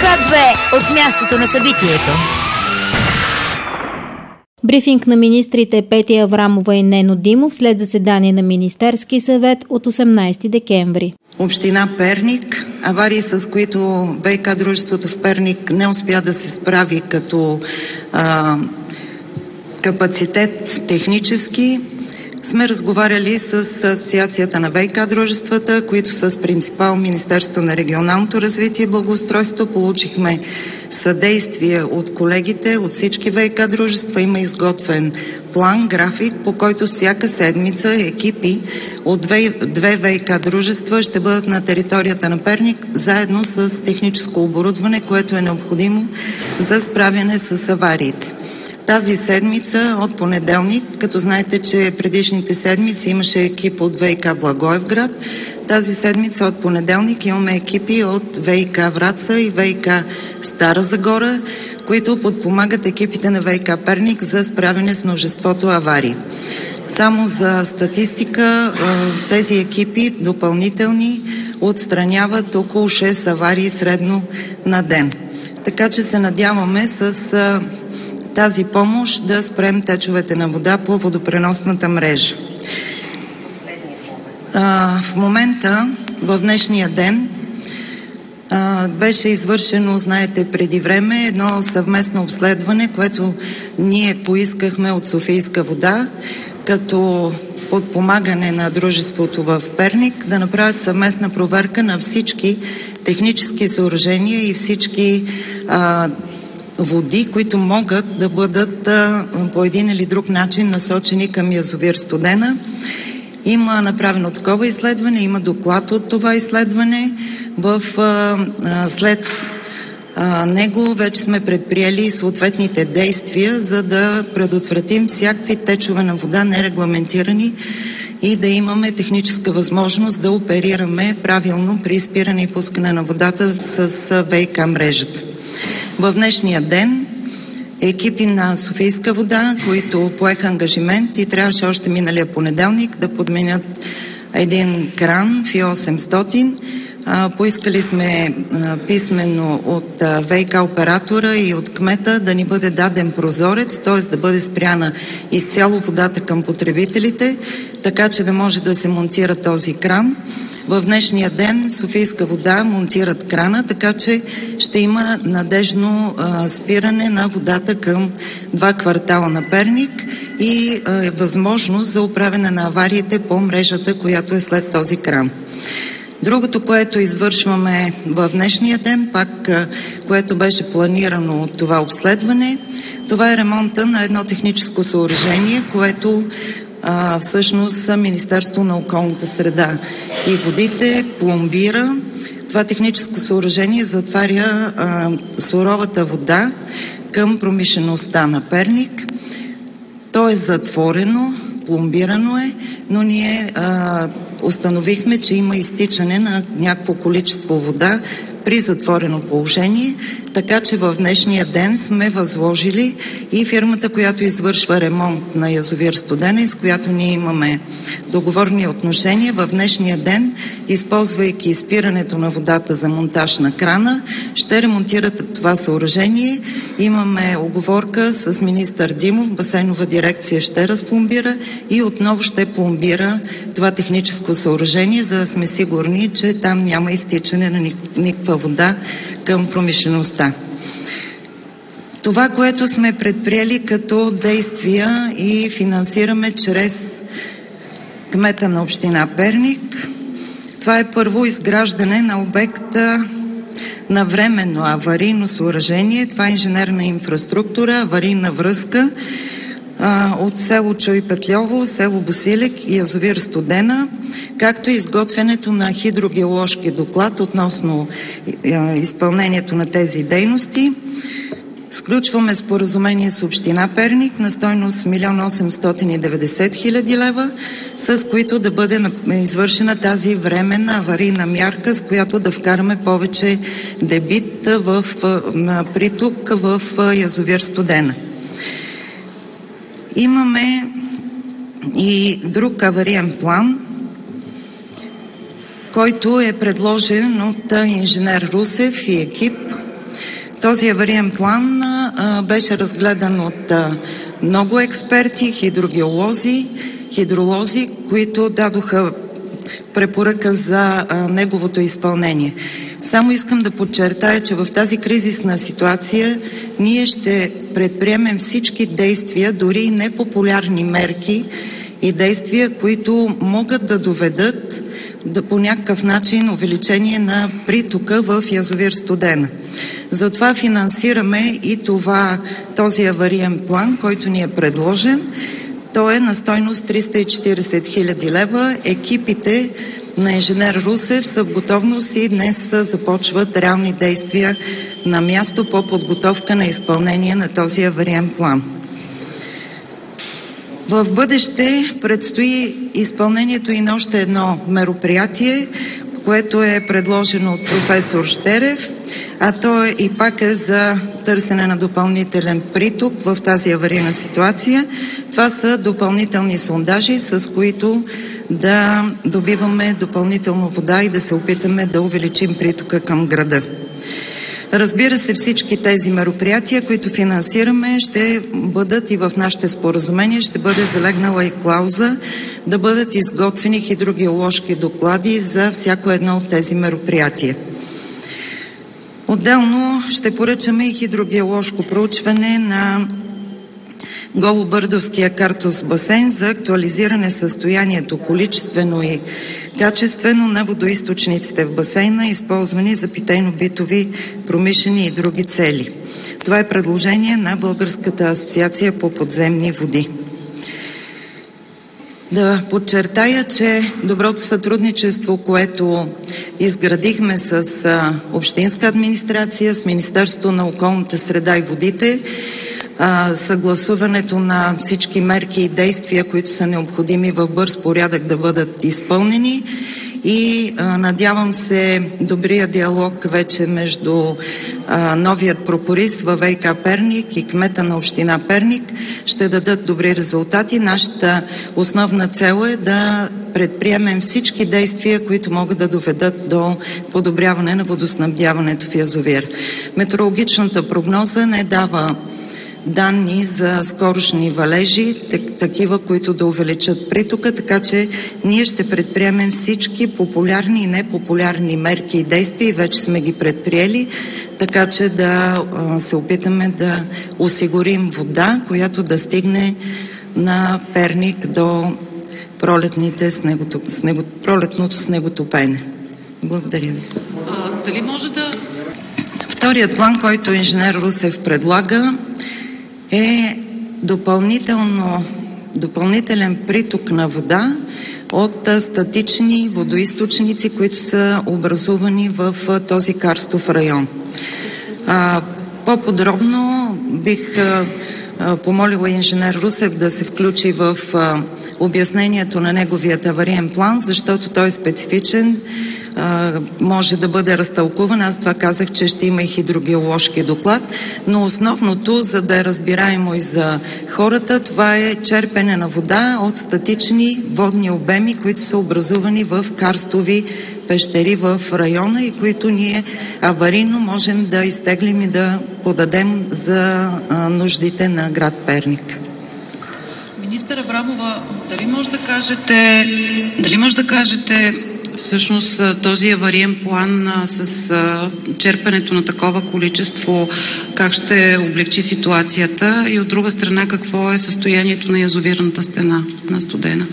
К2 от мястото на събитието. Брифинг на министрите Петя Аврамова и Нено Димов след заседание на Министерски съвет от 18 декември. Община Перник, аварии, с които ВиК дружеството в Перник не успя да се справи като капацитет технически. Сме разговаряли с Асоциацията на ВиК дружествата, които с принципал Министерството на регионалното развитие и благоустройство. Получихме съдействие от колегите, от всички ВиК дружества. Има изготвен план, график, по който всяка седмица екипи от две ВиК дружества ще бъдат на територията на Перник, заедно с техническо оборудване, което е необходимо за справяне с авариите. Тази седмица от понеделник, като знаете, че предишните седмици имаше екип от ВиК Благоевград, тази седмица от понеделник имаме екипи от ВиК Враца и ВиК Стара Загора, които подпомагат екипите на ВиК Перник за справяне с множеството аварии. Само за статистика, тези екипи допълнителни отстраняват около 6 аварии средно на ден. Така че се надяваме с тази помощ да спрем течовете на вода по водопреносната мрежа. В момента, в днешния ден, беше извършено, знаете, преди време едно съвместно обследване, което ние поискахме от Софийска вода, като подпомагане на дружеството в Перник, да направят съвместна проверка на всички технически съоръжения и всички води, които могат да бъдат по един или друг начин насочени към язовир Студена. Има направено такова изследване, има доклад от това изследване. След него вече сме предприели съответните действия, за да предотвратим всякакви течове на вода нерегламентирани и да имаме техническа възможност да оперираме правилно при спиране и пускане на водата с ВиК мрежата. В днешния ден екипи на Софийска вода, които поеха ангажимент и трябваше още миналия понеделник да подменят един кран FI-800. Поискали сме писменно от ВиК оператора и от кмета да ни бъде даден прозорец, т.е. да бъде спряна изцяло водата към потребителите, така че да може да се монтира този кран. В днешния ден Софийска вода монтират крана, така че ще има надежно спиране на водата към 2 квартала на Перник и възможност за оправяне на авариите по мрежата, която е след този кран. Другото, което извършваме в днешния ден, пак което беше планирано от това обследване, това е ремонта на едно техническо съоръжение, което всъщност Министерство на околната среда и водите пломбира. Това техническо съоръжение затваря суровата вода към промишлеността на Перник. То е затворено, пломбирано е, но ние установихме, че има изтичане на някакво количество вода при затворено положение, така че в днешния ден сме възложили и фирмата, която извършва ремонт на язовир Студена и с която ние имаме договорни отношения, в днешния ден, използвайки спирането на водата за монтаж на крана, ще ремонтират това съоръжение. Имаме уговорка с министър Димов, басейнова дирекция ще разпломбира и отново ще пломбира това техническо съоръжение, за да сме сигурни, че там няма изтичане на никаква вода към промишлеността. Това, което сме предприели като действия и финансираме чрез кмета на община Перник, това е първо изграждане на обекта на временно аварийно съоръжение. Това е инженерна инфраструктура, аварийна връзка от село Чойпетльово, село Босилек и язовир Студена, както и изготвянето на хидрогеоложки доклад относно изпълнението на тези дейности. Сключваме споразумение с община Перник на стойност 1 890 000 лева, с които да бъде извършена тази временна аварийна мярка, с която да вкараме повече дебит на приток в язовир Студена. Имаме и друг авариен план, който е предложен от инженер Русев и екип. Този авариен план беше разгледан от много експерти, хидролози, които дадоха препоръка за неговото изпълнение. Само искам да подчертая, че в тази кризисна ситуация ние ще предприемем всички действия, дори и непопулярни мерки и действия, които могат да доведат по някакъв начин увеличение на притока в язовир Студена. Затова финансираме и този авариен план, който ни е предложен. Той е на стойност 340 хиляди лева. Екипите на инженер Русев са в готовност и днес започват реални действия на място по подготовка на изпълнение на този авариен план. В бъдеще предстои изпълнението и на още едно мероприятие, което е предложено от професор Щерев, а то и пак е за търсене на допълнителен приток в тази аварийна ситуация. Това са допълнителни сондажи, с които да добиваме допълнително вода и да се опитаме да увеличим притока към града. Разбира се, всички тези мероприятия, които финансираме, ще бъдат и в нашите споразумения, ще бъде залегнала и клауза да бъдат изготвени хидрогеоложки доклади за всяко едно от тези мероприятия. Отделно ще поръчаме и хидрогеоложко проучване на Голобърдовския картос басейн за актуализиране състоянието количествено и качествено на водоизточниците в басейна, използвани за питейно-битови, промишлени и други цели. Това е предложение на Българската асоциация по подземни води. Да подчертая, че доброто сътрудничество, което изградихме с общинска администрация, с Министерството на околната среда и водите, съгласуването на всички мерки и действия, които са необходими в бърз порядък да бъдат изпълнени и надявам се добрия диалог вече между новият прокурист във ВиК Перник и кмета на община Перник ще дадат добри резултати. Нашата основна цел е да предприемем всички действия, които могат да доведат до подобряване на водоснабдяването в язовир. Метеорологичната прогноза не дава данни за скорошни валежи, такива, които да увеличат притока, така че ние ще предприемем всички популярни и непопулярни мерки и действия и вече сме ги предприели, така че да се опитаме да осигурим вода, която да стигне на Перник до пролетното снеготопене. Благодаря ви. Дали може да... Вторият план, който инженер Русев предлага, е допълнителен приток на вода от статични водоизточници, които са образувани в този карстов район. По-подробно бих помолила инженер Русев да се включи в обяснението на неговият авариен план, защото той е специфичен, може да бъде разтълкуван. Аз това казах, че ще има и хидрогеоложки доклад, но основното, за да е разбираемо и за хората, това е черпене на вода от статични водни обеми, които са образувани в карстови пещери в района и които ние аварийно можем да изтеглим и да подадем за нуждите на град Перник. Министър Аврамова, дали може да кажете всъщност този авариен план с черпенето на такова количество как ще облегчи ситуацията и от друга страна какво е състоянието на язовирната стена на Студена?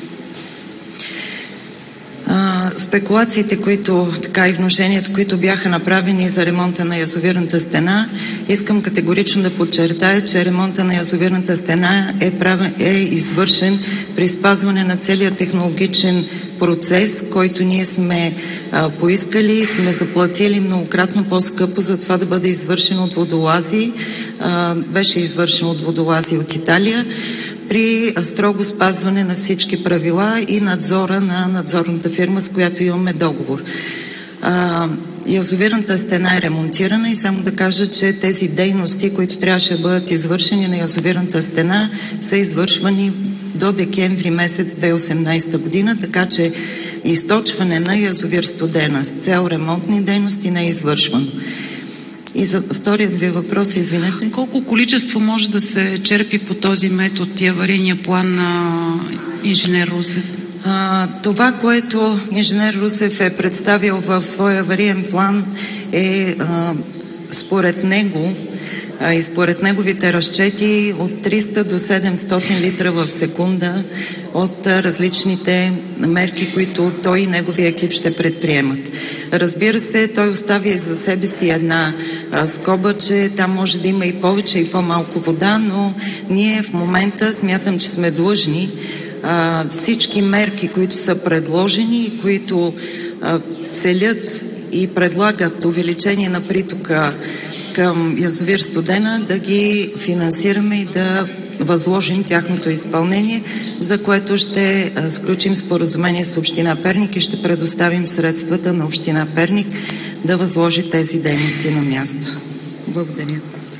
Спекулациите, и внушенията, които бяха направени за ремонта на язовирната стена, искам категорично да подчертая, че ремонта на язовирната стена е извършен при спазване на целия технологичен процес, който ние сме поискали и сме заплатили многократно по-скъпо за това да бъде извършен от водолази. Беше извършен от водолази от Италия при строго спазване на всички правила и надзора на надзорната фирма, с която имаме договор. Язовирната стена е ремонтирана и само да кажа, че тези дейности, които трябваше да бъдат извършени на язовирната стена, са извършвани до декември месец 2018 година, така че източване на язовир Студена с цел ремонтни дейности не е извършвано. И за вторият ви въпрос, извинете. Колко количество може да се черпи по този метод и аварийния план на инженер Русев? Това, което инженер Русев е представил в своя авариен план е според него и според неговите разчети от 300 до 700 литра в секунда от различните мерки, които той и неговия екип ще предприемат. Разбира се, той остави за себе си една скоба, че там може да има и повече и по-малко вода, но ние в момента смятам, че сме длъжни всички мерки, които са предложени и които целят и предлагат увеличение на притока към язовир Студена, да ги финансираме и да възложим тяхното изпълнение, за което ще сключим споразумение с община Перник и ще предоставим средствата на община Перник да възложи тези дейности на място. Благодаря.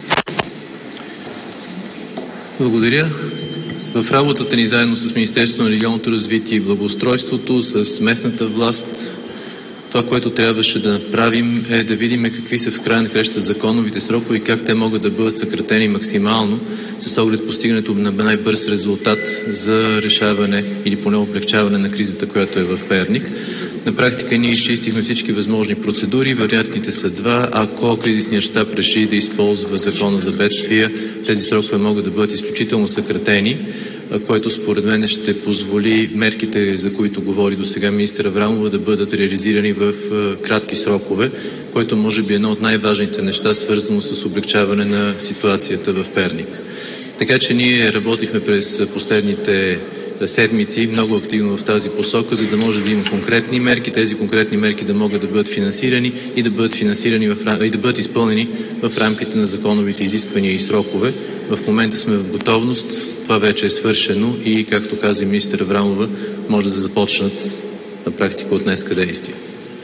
Благодаря. В работата ни заедно с Министерството на регионалното развитие и благоустройството, с местната власт, това, което трябваше да направим, е да видим какви са в края на краща законовите срокове и как те могат да бъдат съкратени максимално с оглед постигането на най-бърз резултат за решаване или поне облегчаване на кризата, която е в Перник. На практика ние изчистихме всички възможни процедури. Вариантите са два. Ако кризисният щаб реши да използва закона за бедствия, тези срокове могат да бъдат изключително съкратени, което според мен ще позволи мерките, за които говори до сега министър Аврамова, да бъдат реализирани в кратки срокове, което може би е едно от най-важните неща, свързано с облегчаване на ситуацията в Перник. Така че ние работихме през последните седмици много активно в тази посока, за да може да има конкретни мерки, тези конкретни мерки да могат да бъдат финансирани и да бъдат изпълнени в рамките на законовите изисквания и срокове. В момента сме в готовност, това вече е свършено и, както каза министър Аврамова, може да започнат на практика от днеска действия.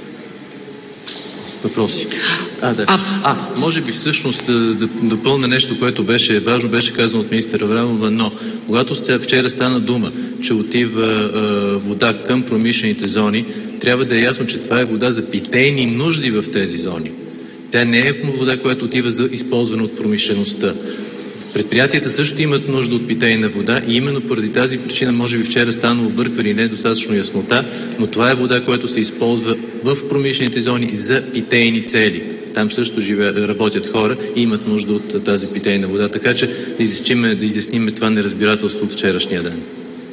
Въпроси? Може би всъщност да допълня нещо, което беше важно, беше казано от министър Аврамова, но когато вчера стана дума, че отива вода към промишлените зони, трябва да е ясно, че това е вода за питейни нужди в тези зони. Тя не е вода, която отива за използване от промишлеността. Предприятията също имат нужда от питейна вода и именно поради тази причина, може би вчера стана объркване и недостатъчно яснота, но това е вода, която се използва в промишлените зони за питейни цели. Там също работят хора и имат нужда от тази питейна вода. Така че да изясним това неразбирателство от вчерашния ден.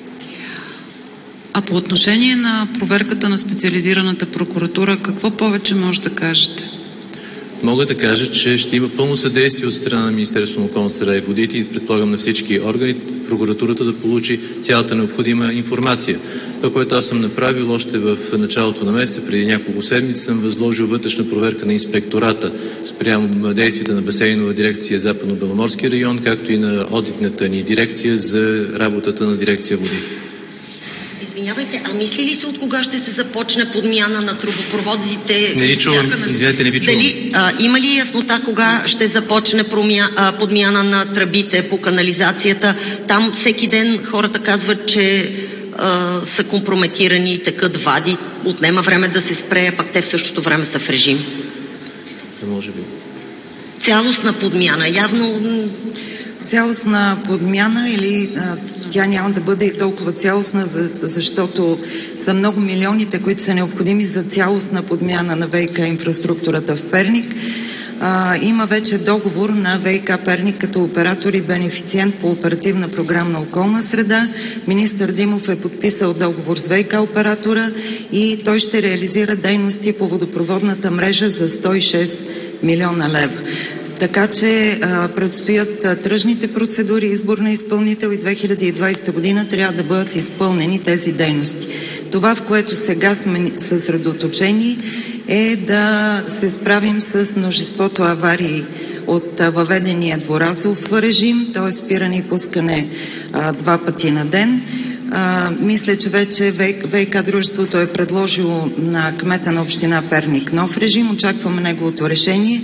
А по отношение на проверката на специализираната прокуратура, какво повече може да кажете? Мога да кажа, че ще има пълно съдействие от страна на Министерството на околната среда и водите и предполагам на всички органи, прокуратурата да получи цялата необходима информация. Това, което аз съм направил още в началото на месеца, преди няколко седмици, съм възложил вътрешна проверка на инспектората спрямо действията на Басейнова дирекция Западно-Беломорски район, както и на одитната ни дирекция за работата на дирекция води. Извинявайте, а мисли ли се от кога ще се започне подмяна на тръбопроводите? Не ви чувам, извинете, не ви чувам. Има ли яснота кога ще започне подмяна на тръбите по канализацията? Там всеки ден хората казват, че са компрометирани, текат вади, отнема време да се спре, а пък те в същото време са в режим. Може би. Цялостна подмяна, явно... Цялостна подмяна или тя няма да бъде и толкова цялостна, защото са много милионите, които са необходими за цялостна подмяна на ВиК инфраструктурата в Перник. Има вече договор на ВиК Перник като оператор и бенефициент по оперативна програма Околна среда. Министър Димов е подписал договор с ВиК оператора и той ще реализира дейности по водопроводната мрежа за 106 милиона лева. Така че предстоят тръжните процедури, избор на изпълнител и 2020 година трябва да бъдат изпълнени тези дейности. Това, в което сега сме съсредоточени, е да се справим с множеството аварии от въведения двуразов режим, т.е. спиране и пускане 2 пъти на ден. Мисля, че вече ВиК дружеството е предложило на кмета на община Перник нов режим. Очакваме неговото решение.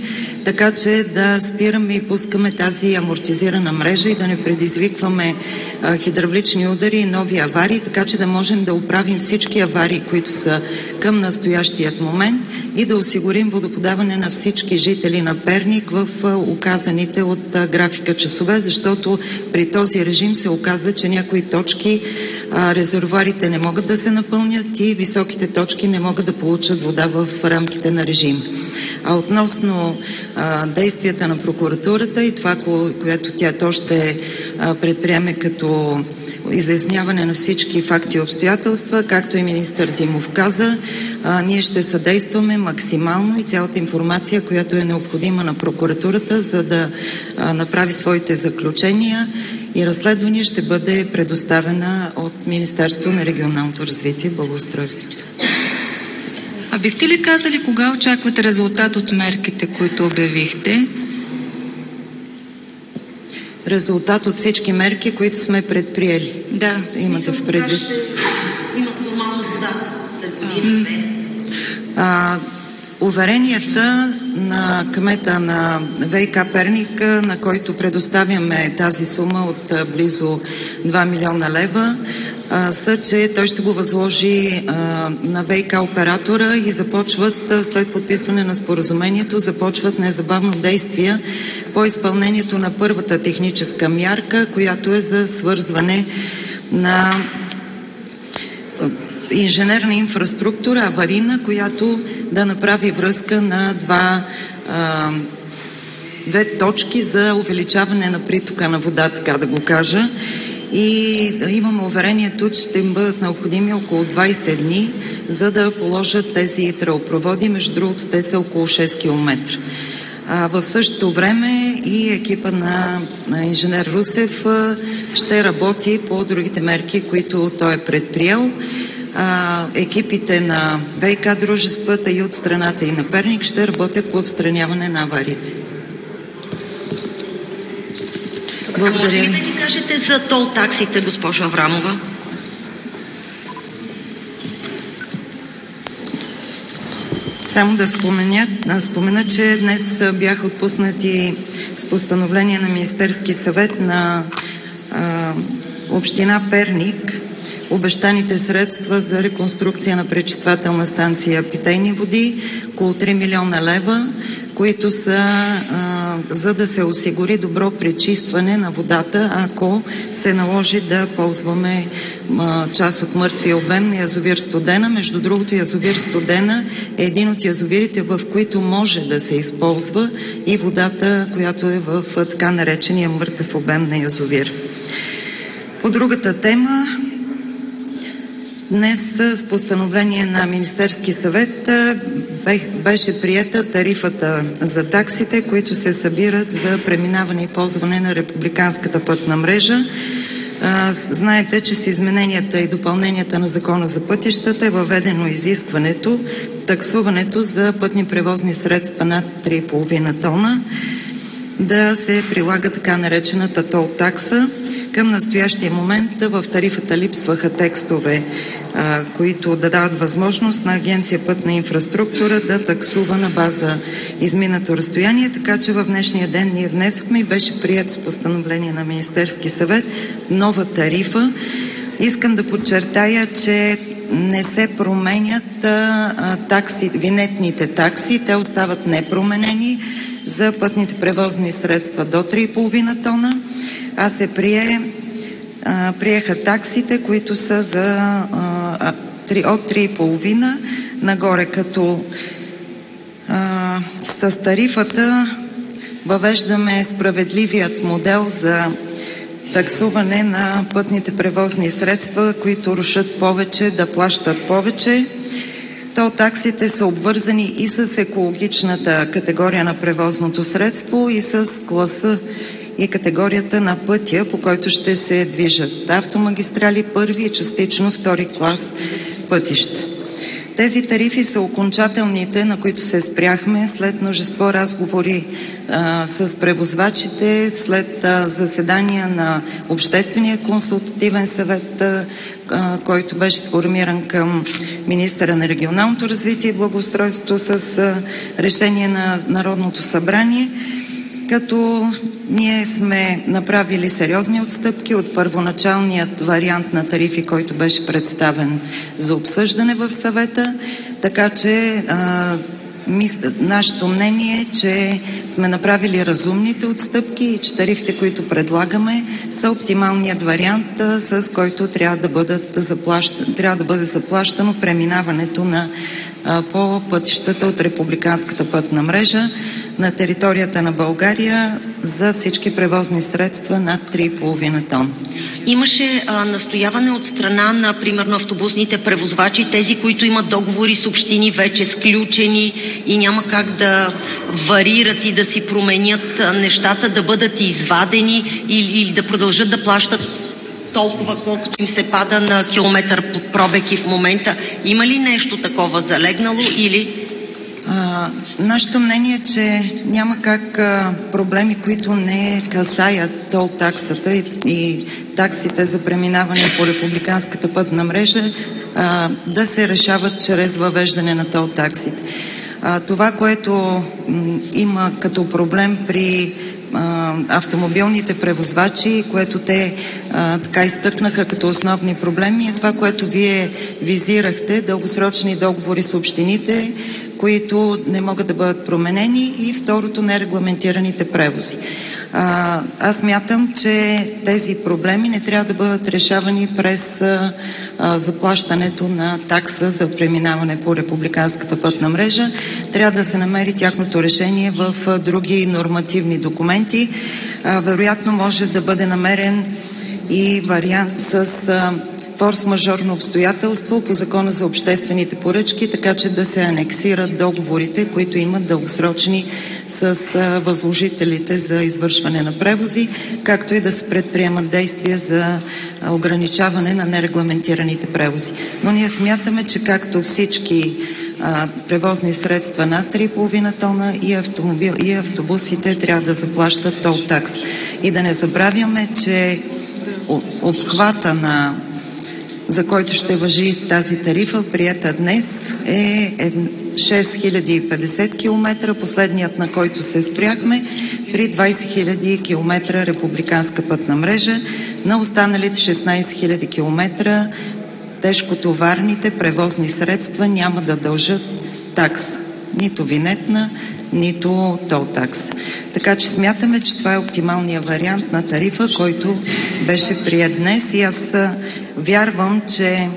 така че да спираме и пускаме тази амортизирана мрежа и да не предизвикваме хидравлични удари и нови аварии, така че да можем да оправим всички аварии, които са към настоящият момент и да осигурим водоподаване на всички жители на Перник в указаните от графика часове, защото при този режим се оказа, че някои точки резервоарите не могат да се напълнят и високите точки не могат да получат вода в рамките на режим. А относно действията на прокуратурата и това, което тя ще предприеме като изясняване на всички факти и обстоятелства, както и министър Димов каза, ние ще съдействаме максимално и цялата информация, която е необходима на прокуратурата, за да направи своите заключения и разследвания, ще бъде предоставена от Министерството на регионалното развитие и благоустройството. А бихте ли казали кога очаквате резултат от мерките, които обявихте? Резултат от всички мерки, които сме предприели. Да. Имате в предвид. Имат нормална вода след година-две. Уверенията на кмета на ВиК Перник, на който предоставяме тази сума от близо 2 милиона лева, са, че той ще го възложи на ВиК оператора и започват, след подписване на споразумението, започват незабавно действия по изпълнението на първата техническа мярка, която е за свързване на инженерна инфраструктура, аварийна, която да направи връзка на две точки за увеличаване на притока на вода, така да го кажа. И имам уверението, че ще им бъдат необходими около 20 дни, за да положат тези тръбопроводи. Между другото, те са около 6 км. В същото време и екипа на инженер Русев ще работи по другите мерки, които той е предприел. Екипите на ВиК дружествата и от страната и на Перник ще работят по отстраняване на авариите. Благодаря. Може ли да ни кажете за тол таксите, госпожо Аврамова? Само да спомена, че днес бяха отпуснати с постановление на Министерски съвет на община Перник обещаните средства за реконструкция на пречиствателна станция питейни води, около 3 милиона лева, които са за да се осигури добро пречистване на водата, ако се наложи да ползваме част от мъртвия обем на язовир Студена. Между другото, язовир Студена е един от язовирите, в които може да се използва и водата, която е в така наречения мъртъв обем на язовир. По другата тема, днес с постановление на Министерски съвет беше приета тарифата за таксите, които се събират за преминаване и ползване на републиканската пътна мрежа. Знаете, че с измененията и допълненията на Закона за пътищата е въведено изискването, таксуването за пътни превозни средства над 3,5 тона да се прилага така наречената тол такса. Към настоящия момент в тарифата липсваха текстове, които да дават възможност на Агенция Пътна инфраструктура да таксува на база изминато разстояние, така че в днешния ден ние внесохме и беше приет с постановление на Министерски съвет нова тарифа. Искам да подчертая, че не се променят винетните такси, те остават непроменени за пътните превозни средства до 3,5 тона, а се приеха таксите, които са от 3,5 нагоре, като с тарифата въвеждаме справедливият модел за таксуване на пътните превозни средства, които рушат повече, да плащат повече. Тол таксите са обвързани и с екологичната категория на превозното средство, и с класа и категорията на пътя, по който ще се движат автомагистрали първи и частично втори клас пътища. Тези тарифи са окончателните, на които се спряхме след множество разговори с превозвачите, след заседания на Обществения консултативен съвет, който беше сформиран към министъра на регионалното развитие и благоустройството с решение на Народното събрание, като ние сме направили сериозни отстъпки от първоначалният вариант на тарифи, който беше представен за обсъждане в съвета, така че нашето мнение е, че сме направили разумните отстъпки и че тарифите, които предлагаме, са оптималният вариант, с който трябва да бъде заплащано преминаването по пътищата от републиканската пътна мрежа на територията на България за всички превозни средства над 3,5 тона. Имаше настояване от страна на, примерно, автобусните превозвачи, тези, които имат договори с общини вече сключени и няма как да варират и да си променят нещата, да бъдат извадени или да продължат да плащат толкова, колкото им се пада на километър пробег и в момента. Има ли нещо такова залегнало или... Нашето мнение е, че няма как проблеми, които не касаят тол таксата и таксите за преминаване по републиканската пътна мрежа, да се решават чрез въвеждане на тол таксите. Това, което има като проблем при автомобилните превозвачи, което те така изтъкнаха като основни проблеми, е това, което вие визирахте, дългосрочни договори с общините, които не могат да бъдат променени, и второто, нерегламентираните превози. Аз мятам, че тези проблеми не трябва да бъдат решавани през заплащането на такса за преминаване по републиканската пътна мрежа. Трябва да се намери тяхното решение в други нормативни документи. Вероятно може да бъде намерен и вариант с форс-мажорно обстоятелство по Закона за обществените поръчки, така че да се анексират договорите, които имат дългосрочни с възложителите за извършване на превози, както и да се предприемат действия за ограничаване на нерегламентираните превози. Но ние смятаме, че както всички превозни средства над 3,5 тона и автобусите трябва да заплащат тол такс. И да не забравяме, че обхвата за който ще важи тази тарифа, приета днес, е 6050 км, последният на който се спряхме, при 20 000 км републиканска пътна мрежа. На останалите 16 000 км тежкотоварните превозни средства няма да дължат такса. Нито винетна, нито тол такса. Така че смятаме, че това е оптималният вариант на тарифа, който беше приет днес, и аз вярвам, че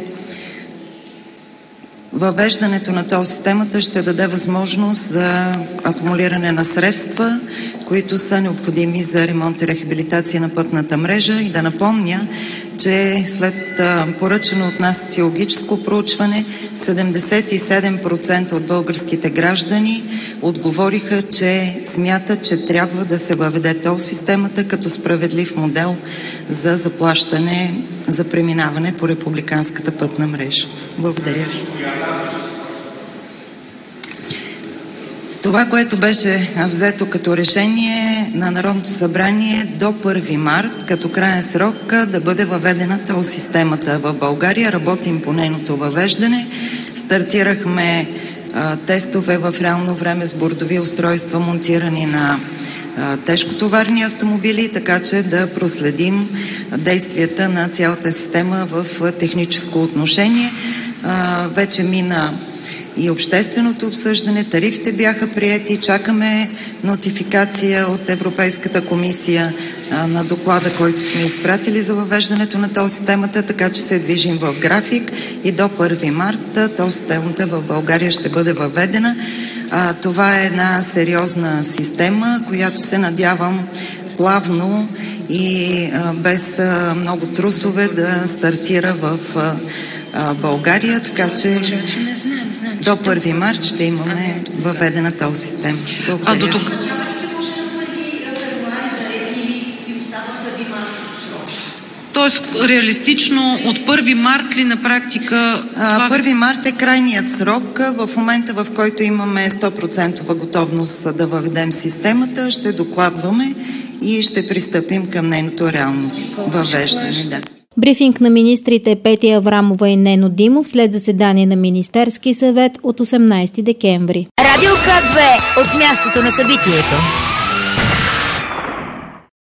въвеждането на тол системата ще даде възможност за акумулиране на средства, които са необходими за ремонт и рехабилитация на пътната мрежа. И да напомня, че след поръчано от нас социологическо проучване, 77% от българските граждани отговориха, че смятат, че трябва да се въведе тол системата като справедлив модел за заплащане за преминаване по републиканската пътна мрежа. Благодаря ви. Това, което беше взето като решение на Народното събрание до 1 март, като краен срок, да бъде въведена тол системата в България. Работим по нейното въвеждане. Стартирахме тестове в реално време с бордови устройства, монтирани на тежкотоварни автомобили, така че да проследим действията на цялата система в техническо отношение. Вече мина и общественото обсъждане, тарифите бяха приети, чакаме нотификация от Европейската комисия на доклада, който сме изпратили за въвеждането на тол системата, така че се движим в график и до 1 марта тол системата в България ще бъде въведена. Това е една сериозна система, която се надявам плавно и без много трусове да стартира в България, така че до 1 март ще имаме въведена тол система. Благодаря. До тук. Тоест, реалистично от 1 март ли на практика? 1 март е крайният срок. В момента, в който имаме 100% готовност да въведем системата, ще докладваме и ще пристъпим към нейното реално въвеждане. Да. Брифинг на министрите Петя Аврамова и Нено Димов след заседание на Министерски съвет от 18 декември. Радио К2 от мястото на събитието.